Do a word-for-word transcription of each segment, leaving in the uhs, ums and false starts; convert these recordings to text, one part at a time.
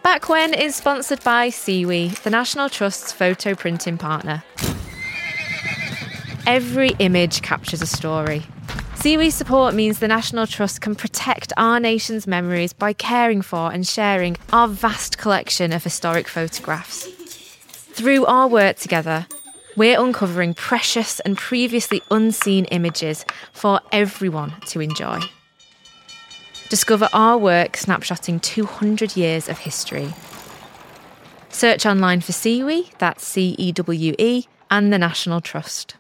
Back When is sponsored by SeaWe, the National Trust's photo printing partner. Every image captures a story. SeaWe's support means the National Trust can protect our nation's memories by caring for and sharing our vast collection of historic photographs. Through our work together, we're uncovering precious and previously unseen images for everyone to enjoy. Discover our work snapshotting two hundred years of history. Search online for SeaWe, that's C E W E, and the National Trust.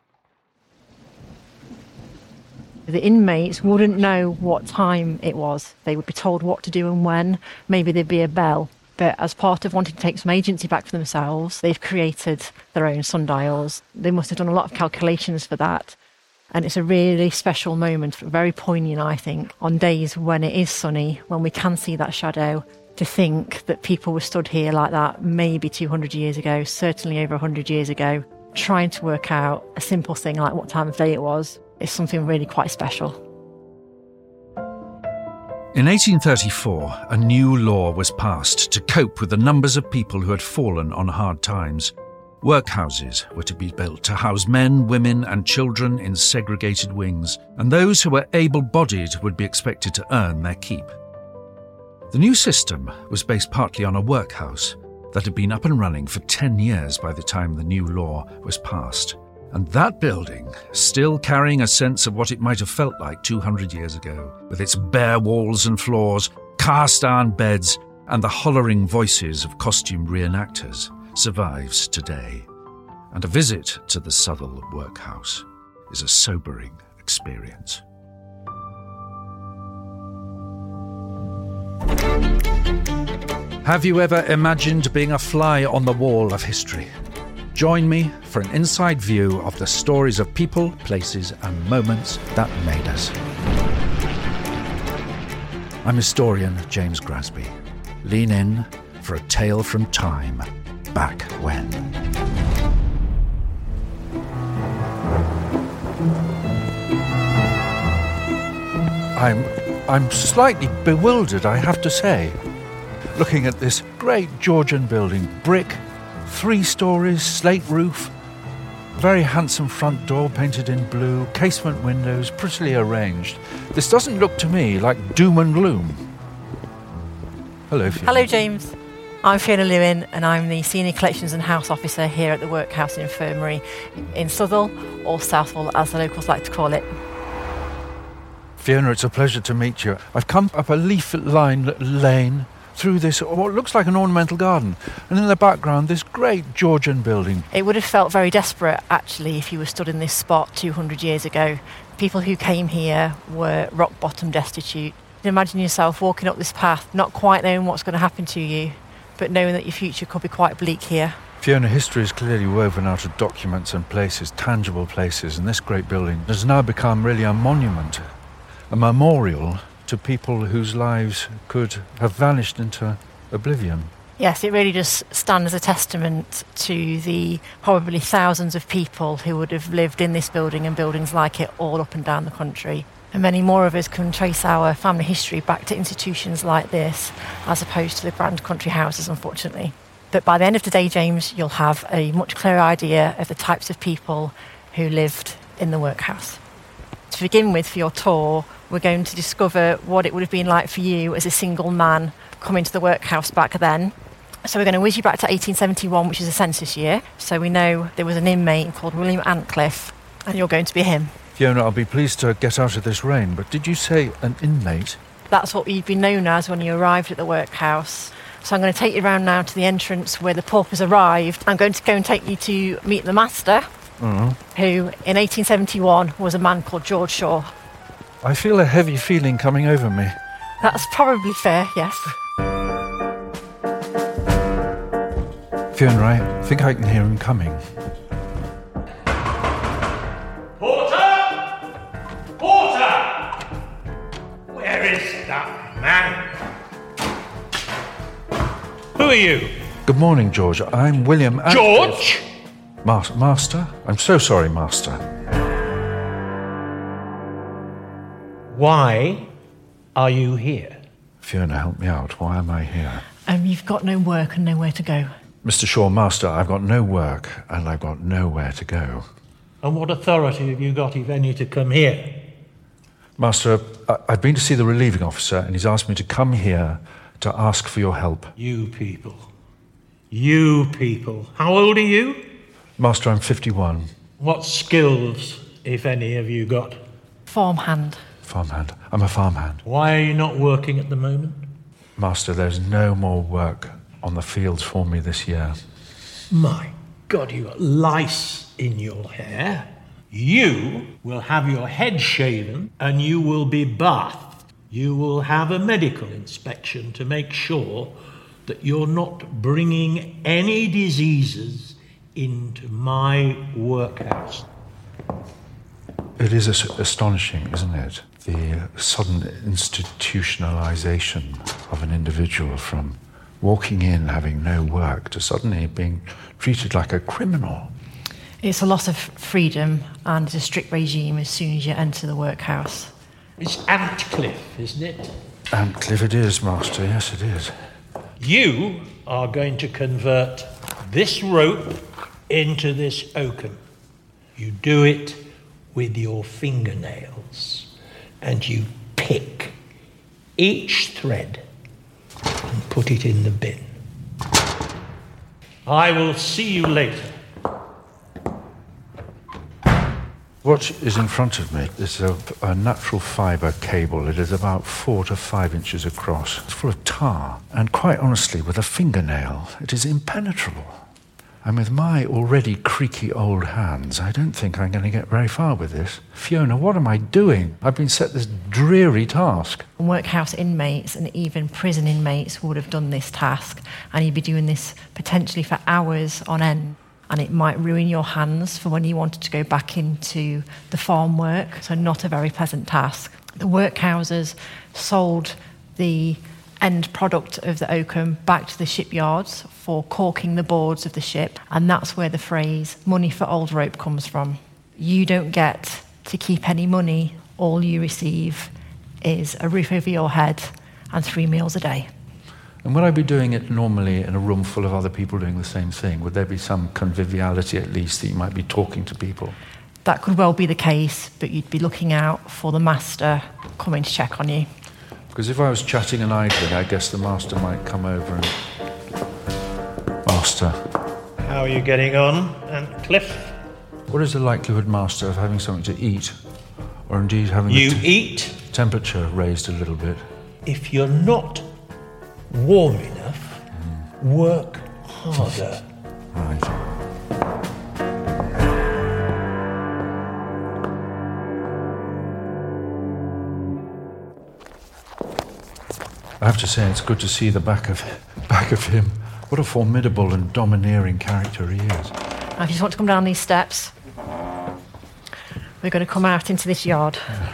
The inmates wouldn't know what time it was. They would be told what to do and when. Maybe there'd be a bell. But as part of wanting to take some agency back for themselves, they've created their own sundials. They must have done a lot of calculations for that. And it's a really special moment, very poignant, I think, on days when it is sunny, when we can see that shadow, to think that people were stood here like that maybe two hundred years ago, certainly over one hundred years ago, trying to work out a simple thing like what time of day it was, is something really quite special. In eighteen thirty-four, a new law was passed to cope with the numbers of people who had fallen on hard times. Workhouses were to be built to house men, women and children in segregated wings, and those who were able-bodied would be expected to earn their keep. The new system was based partly on a workhouse that had been up and running for ten years by the time the new law was passed. And that building, still carrying a sense of what it might have felt like two hundred years ago, with its bare walls and floors, cast-iron beds, and the hollering voices of costumed reenactors, survives today. And a visit to the Southall Workhouse is a sobering experience. Have you ever imagined being a fly on the wall of history? Join me for an inside view of the stories of people, places and moments that made us. I'm historian James Grasby. Lean in for a tale from time, back when. I'm, I'm slightly bewildered, I have to say, looking at this great Georgian building, brick, three stories, slate roof, very handsome front door painted in blue, casement windows prettily arranged. This doesn't look to me like doom and gloom. Hello, Fiona. Hello, James. I'm Fiona Lewin and I'm the Senior Collections and House Officer here at the Workhouse Infirmary in Southall, or Southall as the locals like to call it. Fiona, it's a pleasure to meet you. I've come up a leaf-lined lane through this, what looks like an ornamental garden, and in the background, this great Georgian building. It would have felt very desperate, actually, if you were stood in this spot two hundred years ago. People who came here were rock-bottom destitute. Imagine yourself walking up this path, not quite knowing what's going to happen to you, but knowing that your future could be quite bleak here. Fiona, history is clearly woven out of documents and places, tangible places, and this great building has now become really a monument, a memorial to people whose lives could have vanished into oblivion. Yes, it really does stand as a testament to the probably thousands of people who would have lived in this building and buildings like it all up and down the country. And many more of us can trace our family history back to institutions like this, as opposed to the grand country houses, unfortunately. But by the end of the day, James, you'll have a much clearer idea of the types of people who lived in the workhouse. To begin with, for your tour, we're going to discover what it would have been like for you as a single man coming to the workhouse back then. So we're going to whiz you back to eighteen seventy-one, which is a census year. So we know there was an inmate called William Antcliffe, and you're going to be him. Fiona, I'll be pleased to get out of this rain, but did you say an inmate? That's what you'd be known as when you arrived at the workhouse. So I'm going to take you around now to the entrance where the paupers arrived. I'm going to go and take you to meet the master, mm-hmm. who in eighteen seventy-one was a man called George Shaw. I feel a heavy feeling coming over me. That's probably fair, yes. Fiona, I think I can hear him coming. Porter! Porter! Where is that man? Who are you? Good morning, George. I'm William Antcliffe. George? Ma- Master? I'm so sorry, Master. Why are you here? Fiona, help me out. Why am I here? Um, you've got no work and nowhere to go. Mister Shaw, Master, I've got no work and I've got nowhere to go. And what authority have you got, if any, to come here? Master, I- I've been to see the relieving officer and he's asked me to come here to ask for your help. You people. You people. How old are you? Master, I'm fifty-one. What skills, if any, have you got? Farmhand. Farmhand. I'm a farmhand. Why are you not working at the moment? Master, there's no more work on the fields for me this year. My God, you got lice in your hair. You will have your head shaven and you will be bathed. You will have a medical inspection to make sure that you're not bringing any diseases into my workhouse. It is as- astonishing, isn't it? The sudden institutionalization of an individual from walking in having no work to suddenly being treated like a criminal. It's a loss of freedom and it's a strict regime as soon as you enter the workhouse. It's Antcliffe, isn't it? Antcliffe it is, Master, yes it is. You are going to convert this rope into this oakum. You do it with your fingernails and you pick each thread and put it in the bin. I will see you later. What is in front of me is a, a natural fibre cable. It is about four to five inches across. It's full of tar, and quite honestly, with a fingernail, it is impenetrable. And with my already creaky old hands, I don't think I'm going to get very far with this. Fiona, what am I doing? I've been set this dreary task. Workhouse inmates and even prison inmates would have done this task, and you'd be doing this potentially for hours on end. And it might ruin your hands for when you wanted to go back into the farm work, so not a very pleasant task. The workhouses sold the end product of the oakum back to the shipyards for caulking the boards of the ship, and that's where the phrase money for old rope comes from. You don't get to keep any money. All you receive is a roof over your head and three meals a day. And would I be doing it normally in a room full of other people doing the same thing? Would there be some conviviality at least that you might be talking to people? That could well be the case, but you'd be looking out for the master coming to check on you. Because if I was chatting and idling, I guess the master might come over and... Master. How are you getting on, Antcliffe? What is the likelihood, Master, of having something to eat? Or indeed having You the t- eat temperature raised a little bit? if you're not warm enough, mm. work harder. Right. I have to say, it's good to see the back of back of him. What a formidable and domineering character he is. Now, if you just want to come down these steps, we're going to come out into this yard. Yeah.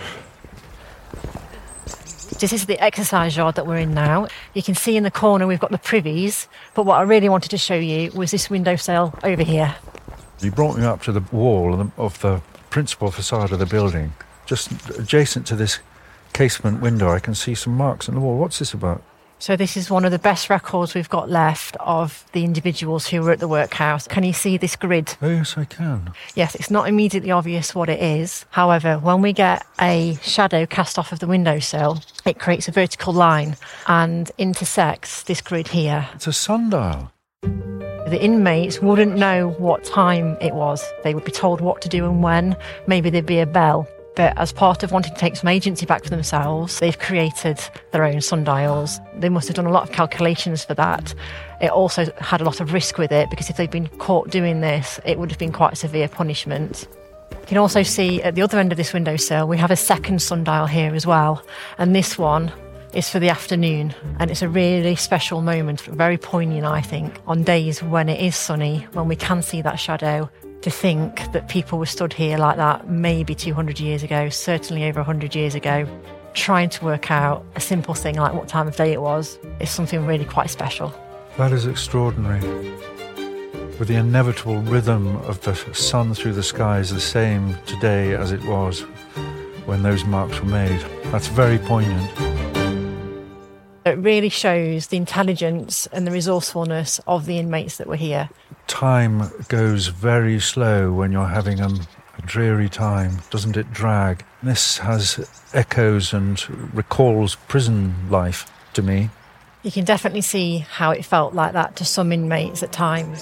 This is the exercise yard that we're in now. You can see in the corner we've got the privies, but what I really wanted to show you was this windowsill over here. He brought me up to the wall of the, of the principal facade of the building. Just adjacent to this casement window, I can see some marks on the wall. What's this about? So this is one of the best records we've got left of the individuals who were at the workhouse. Can you see this grid? Oh, yes, I can. Yes, it's not immediately obvious what it is. However, when we get a shadow cast off of the windowsill, it creates a vertical line and intersects this grid here. It's a sundial. The inmates wouldn't know what time it was. They would be told what to do and when. Maybe there'd be a bell. But as part of wanting to take some agency back for themselves, they've created their own sundials. They must have done a lot of calculations for that. It also had a lot of risk with it, because if they'd been caught doing this, it would have been quite a severe punishment. You can also see at the other end of this windowsill, we have a second sundial here as well. And this one is for the afternoon. And it's a really special moment, very poignant, I think, on days when it is sunny, when we can see that shadow. To think that people were stood here like that maybe two hundred years ago, certainly over one hundred years ago, trying to work out a simple thing like what time of day it was, is something really quite special. That is extraordinary. With the inevitable rhythm of the sun through the sky is the same today as it was when those marks were made. That's very poignant. It really shows the intelligence and the resourcefulness of the inmates that were here. Time goes very slow when you're having a, a dreary time, doesn't it drag? This has echoes and recalls prison life to me. You can definitely see how it felt like that to some inmates at times.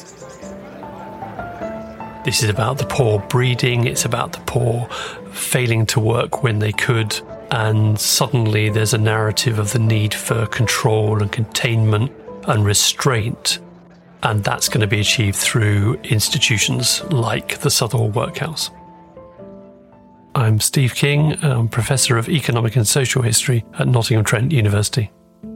This is about the poor breeding, it's about the poor failing to work when they could, and suddenly there's a narrative of the need for control and containment and restraint, and that's going to be achieved through institutions like the Southall Workhouse. I'm Steve King, I'm Professor of Economic and Social History at Nottingham Trent University.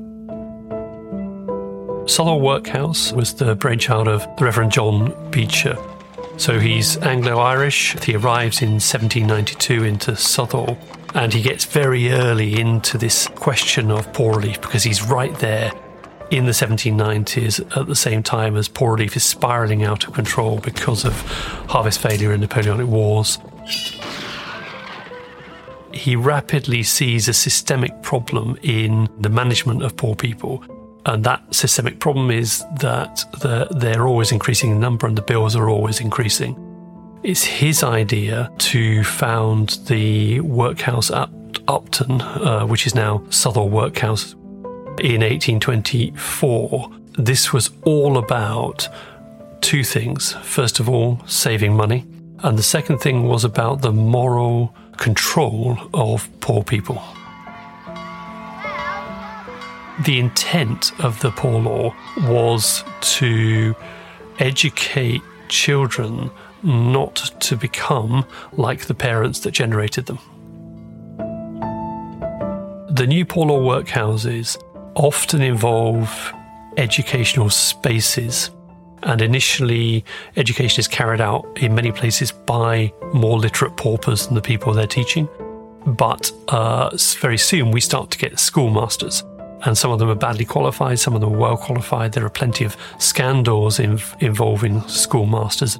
Southall Workhouse was the brainchild of the Reverend John Beecher. So he's Anglo-Irish. He arrives in seventeen ninety-two into Southall, and he gets very early into this question of poor relief because he's right there in the seventeen nineties at the same time as poor relief is spiralling out of control because of harvest failure and Napoleonic Wars. He rapidly sees a systemic problem in the management of poor people. And that systemic problem is that the, they're always increasing in number and the bills are always increasing. It's his idea to found the workhouse at Upton, uh, which is now Southall Workhouse, in eighteen twenty-four. This was all about two things. First of all, saving money. And the second thing was about the moral control of poor people. The intent of the Poor Law was to educate children not to become like the parents that generated them. The new Poor Law workhouses often involve educational spaces, and initially education is carried out in many places by more literate paupers than the people they're teaching. But uh, very soon we start to get schoolmasters. And some of them are badly qualified, some of them are well qualified. There are plenty of scandals in, involving schoolmasters.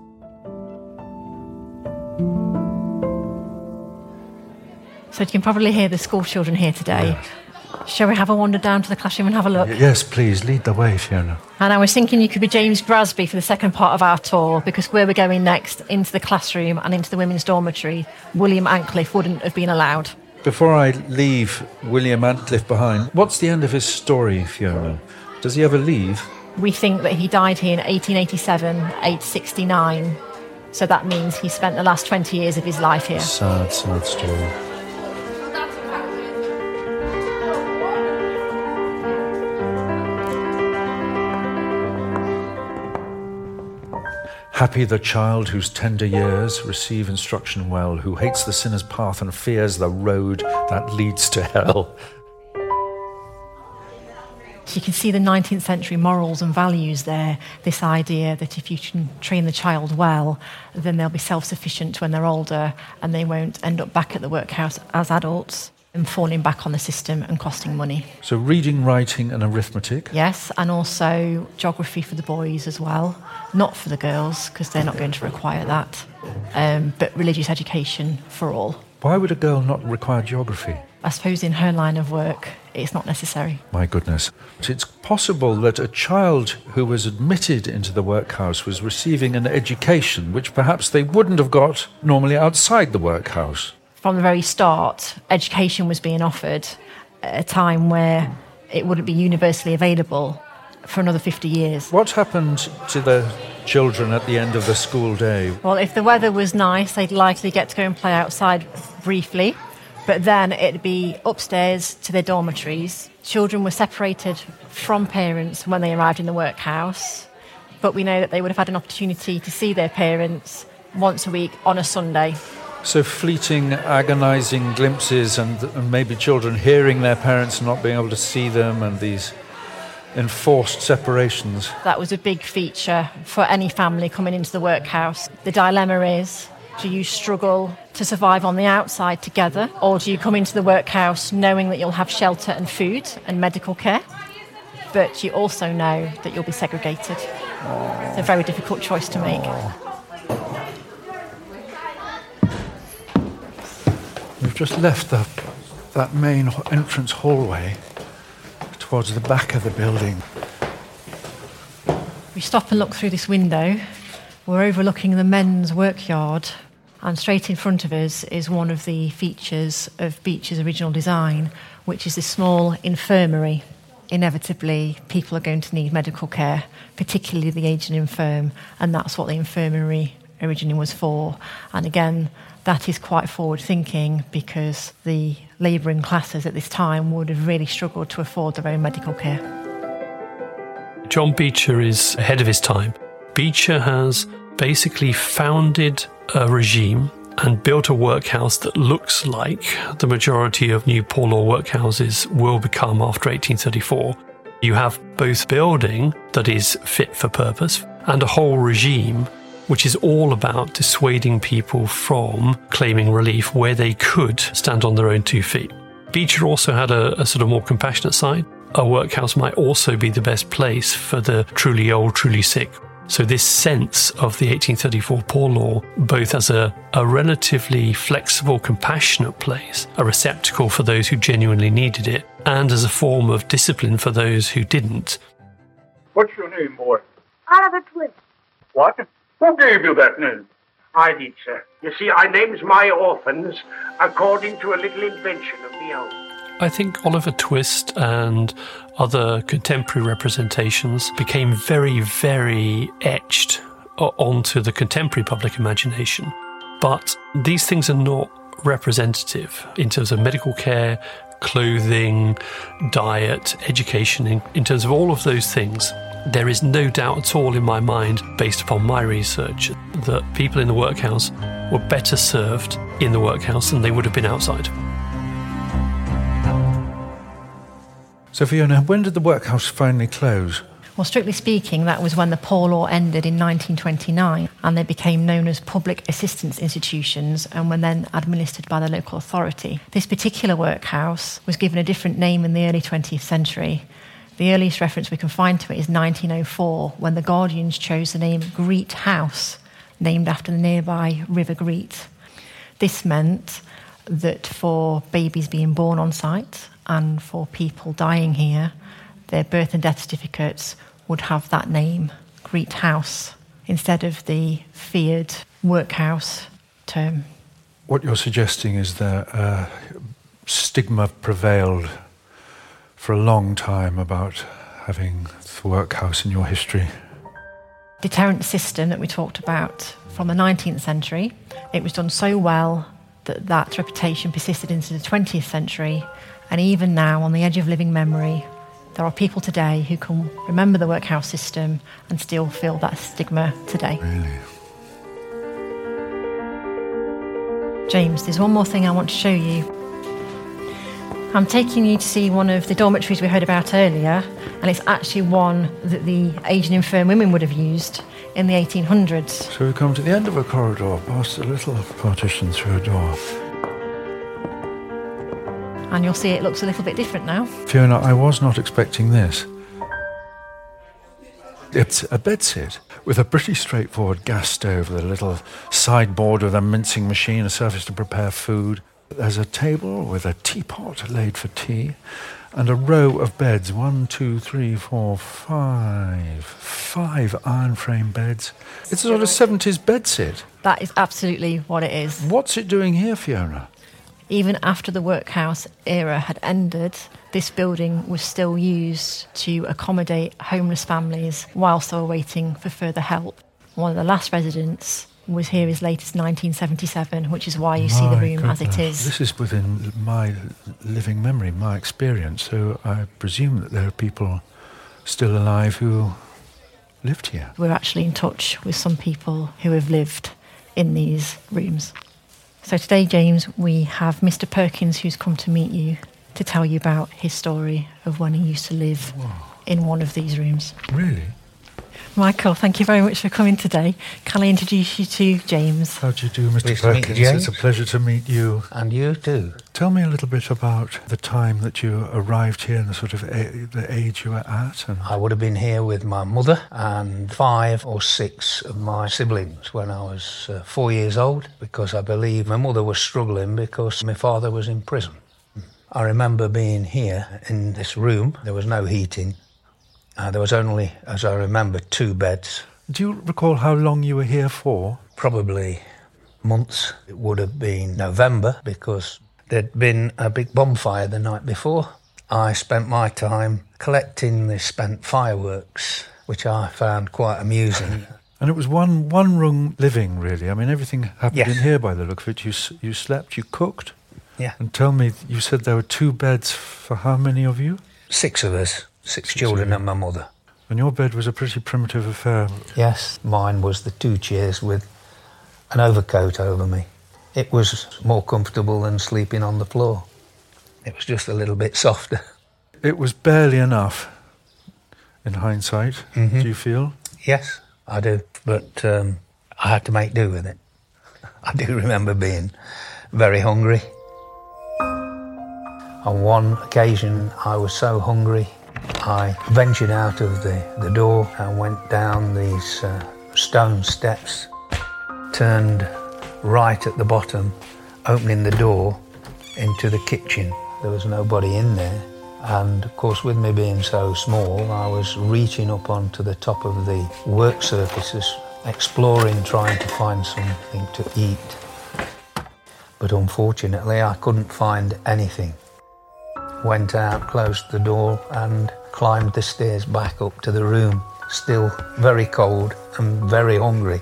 So you can probably hear the school children here today. Yes. Shall we have a wander down to the classroom and have a look? Yes, please, lead the way, Fiona. And I was thinking you could be James Grasby for the second part of our tour, because where we're going next, into the classroom and into the women's dormitory, William Antcliffe wouldn't have been allowed. Before I leave William Antcliffe behind, what's the end of his story, Fiona? Does he ever leave? We think that he died here in eighteen eighty-seven, age sixty-nine. So that means he spent the last twenty years of his life here. Sad, sad story. Happy the child whose tender years receive instruction well, who hates the sinner's path and fears the road that leads to hell. So you can see the nineteenth century morals and values there, this idea that if you can train the child well, then they'll be self-sufficient when they're older and they won't end up back at the workhouse as adults and falling back on the system and costing money. So reading, writing and arithmetic? Yes, and also geography for the boys as well. Not for the girls, because they're not going to require that, um, but religious education for all. Why would a girl not require geography? I suppose in her line of work, it's not necessary. My goodness. It's possible that a child who was admitted into the workhouse was receiving an education which perhaps they wouldn't have got normally outside the workhouse. From the very start, education was being offered at a time where it wouldn't be universally available for another fifty years. What happened to the children at the end of the school day? Well, if the weather was nice, they'd likely get to go and play outside briefly, but then it'd be upstairs to their dormitories. Children were separated from parents when they arrived in the workhouse, but we know that they would have had an opportunity to see their parents once a week on a Sunday. So fleeting, agonising glimpses and, and maybe children hearing their parents and not being able to see them, and these enforced separations. That was a big feature for any family coming into the workhouse. The dilemma is, do you struggle to survive on the outside together, or do you come into the workhouse knowing that you'll have shelter and food and medical care, but you also know that you'll be segregated? Aww. It's a very difficult choice to make. Aww. We've just left the, that main entrance hallway. It towards the back of the building. We stop and look through this window. We're overlooking the men's workyard, and straight in front of us is one of the features of Beech's original design, which is this small infirmary. Inevitably, people are going to need medical care, particularly the aged and infirm, and that's what the infirmary originally was for. And again, that is quite forward-thinking, because the labouring classes at this time would have really struggled to afford their own medical care. John Beecher is ahead of his time. Beecher has basically founded a regime and built a workhouse that looks like the majority of new poor law workhouses will become after eighteen thirty-four. You have both building that is fit for purpose and a whole regime which is all about dissuading people from claiming relief where they could stand on their own two feet. Beecher also had a, a sort of more compassionate side. A workhouse might also be the best place for the truly old, truly sick. So this sense of the eighteen thirty-four Poor Law, both as a, a relatively flexible, compassionate place, a receptacle for those who genuinely needed it, and as a form of discipline for those who didn't. What's your name, boy? Oliver Twist. What? Who gave you that name? I did, sir. You see, I names my orphans according to a little invention of my own. I think Oliver Twist and other contemporary representations became very, very etched onto the contemporary public imagination. But these things are not representative in terms of medical care, clothing, diet, education, in, in terms of all of those things. There is no doubt at all in my mind, based upon my research, that people in the workhouse were better served in the workhouse than they would have been outside. So Fiona, when did the workhouse finally close? Well, strictly speaking, that was when the Poor Law ended in nineteen twenty-nine, and they became known as public assistance institutions and were then administered by the local authority. This particular workhouse was given a different name in the early twentieth century. The earliest reference we can find to it is nineteen oh four, when the Guardians chose the name Greet House, named after the nearby River Greet. This meant that for babies being born on site and for people dying here, their birth and death certificates would have that name, Greet House, instead of the feared workhouse term. What you're suggesting is that uh, stigma prevailed for a long time about having the workhouse in your history. Deterrent system that we talked about from the nineteenth century, it was done so well that that reputation persisted into the twentieth century, and even now, on the edge of living memory, there are people today who can remember the workhouse system and still feel that stigma today. Really? James, there's one more thing I want to show you. I'm taking you to see one of the dormitories we heard about earlier, and it's actually one that the aged and infirm women would have used in the eighteen hundreds. So we come to the end of a corridor, past a little partition through a door. And you'll see it looks a little bit different now. Fiona, I was not expecting this. It's a bedsit with a pretty straightforward gas stove with a little sideboard with a mincing machine, a surface to prepare food. There's a table with a teapot laid for tea and a row of beds. One, two, three, four, five. Five iron frame beds. It's a sort of seventies bedsit. That is absolutely what it is. What's it doing here, Fiona? Even after the workhouse era had ended, this building was still used to accommodate homeless families whilst they were waiting for further help. One of the last residents was here as late as nineteen seventy-seven, which is why you my see the room goodness. As it is. This is within my living memory, my experience, so I presume that there are people still alive who lived here. We're actually in touch with some people who have lived in these rooms. So today, James, we have Mister Perkins who's come to meet you to tell you about his story of when he used to live Whoa. In one of these rooms. Really? Michael, thank you very much for coming today. Can I introduce you to James? How do you do, Mister Pleased Perkins? to meet you, James. It's a pleasure to meet you. And you too. Tell me a little bit about the time that you arrived here and the sort of a- the age you were at. And... I would have been here with my mother and five or six of my siblings when I was uh, four years old, because I believe my mother was struggling because my father was in prison. I remember being here in this room. There was no heating. Uh, there was only, as I remember, two beds. Do you recall how long you were here for? Probably months. It would have been November because there'd been a big bonfire the night before. I spent my time collecting the spent fireworks, which I found quite amusing. And it was one one room living, really. I mean, everything happened Yes. in here by the look of it. You s- you slept, you cooked. Yeah. And tell me, you said there were two beds for how many of you? Six of us, six, six children and my mother. And your bed was a pretty primitive affair. Yes, mine was the two chairs with an overcoat over me. It was more comfortable than sleeping on the floor. It was just a little bit softer. It was barely enough, in hindsight, Mm-hmm. do you feel? Yes, I do. But um, I had to make do with it. I do remember being very hungry. On one occasion, I was so hungry, I ventured out of the, the door and went down these uh, stone steps, turned right at the bottom, opening the door into the kitchen. There was nobody in there. And of course, with me being so small, I was reaching up onto the top of the work surfaces, exploring, trying to find something to eat. But unfortunately, I couldn't find anything. Went out, closed the door, and climbed the stairs back up to the room, still very cold and very hungry.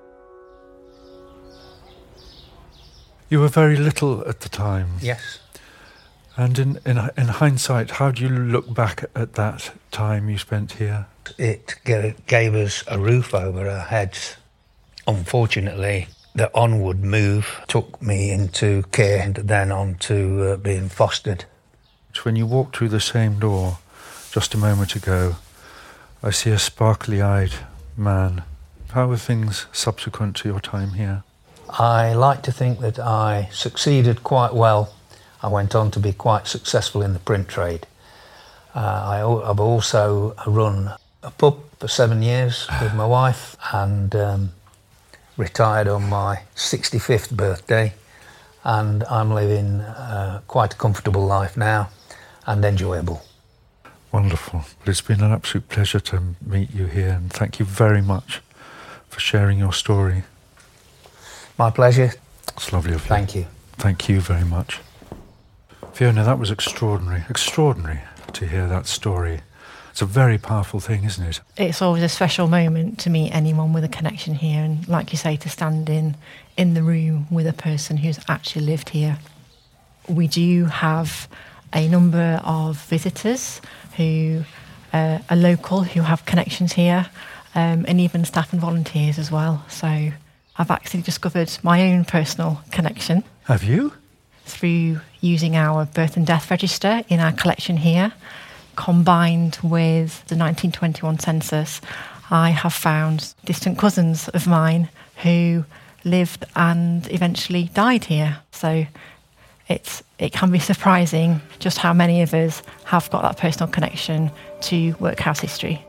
You were very little at the time. Yes. And in, in, in hindsight, how do you look back at that time you spent here? It g- gave us a roof over our heads. Unfortunately, the onward move took me into care and then on to uh, being fostered. When you walked through the same door just a moment ago, I see a sparkly-eyed man. How were things subsequent to your time here? I like to think that I succeeded quite well. I went on to be quite successful in the print trade. Uh, I, al- I've also run a pub for seven years with my wife and um, retired on my sixty-fifth birthday, and I'm living uh, quite a comfortable life now and enjoyable. Wonderful. Well, it's been an absolute pleasure to meet you here, and thank you very much for sharing your story. My pleasure. It's lovely of you. Thank you. Thank you very much. Fiona, that was extraordinary. Extraordinary to hear that story. It's a very powerful thing, isn't it? It's always a special moment to meet anyone with a connection here, and like you say, to stand in in the room with a person who's actually lived here. We do have a number of visitors who uh, are local, who have connections here, um, and even staff and volunteers as well. So I've actually discovered my own personal connection. Have you? Through using our birth and death register in our collection here, combined with the nineteen twenty-one census, I have found distant cousins of mine who lived and eventually died here. So it's it can be surprising just how many of us have got that personal connection to workhouse history.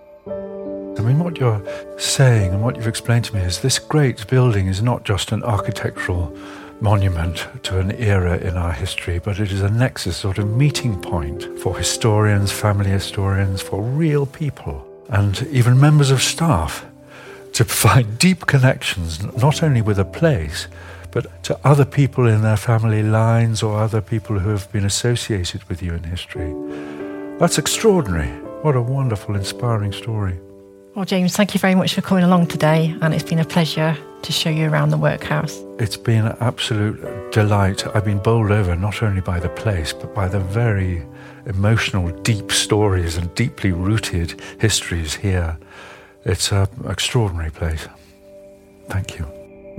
I mean, what you're saying and what you've explained to me is this great building is not just an architectural monument to an era in our history, but it is a nexus, sort of meeting point for historians, family historians, for real people, and even members of staff to find deep connections, not only with a place, but to other people in their family lines or other people who have been associated with you in history. That's extraordinary. What a wonderful, inspiring story. Well, James, thank you very much for coming along today, and it's been a pleasure to show you around the workhouse. It's been an absolute delight. I've been bowled over not only by the place, but by the very emotional, deep stories and deeply rooted histories here. It's an extraordinary place. Thank you.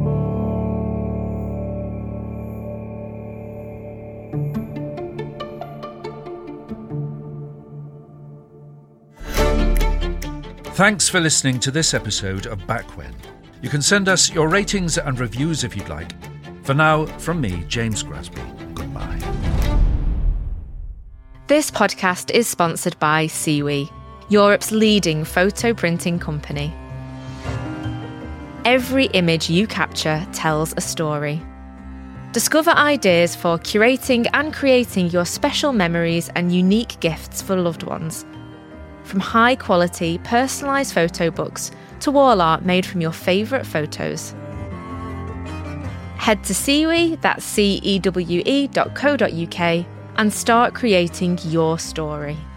Thanks for listening to this episode of Back When. You can send us your ratings and reviews if you'd like. For now, from me, James Grasby, goodbye. This podcast is sponsored by Siwi, Europe's leading photo printing company. Every image you capture tells a story. Discover ideas for curating and creating your special memories and unique gifts for loved ones. From high-quality, personalised photo books to wall art made from your favourite photos. Head to Cewe, that's C E W E dot co dot U K, and start creating your story.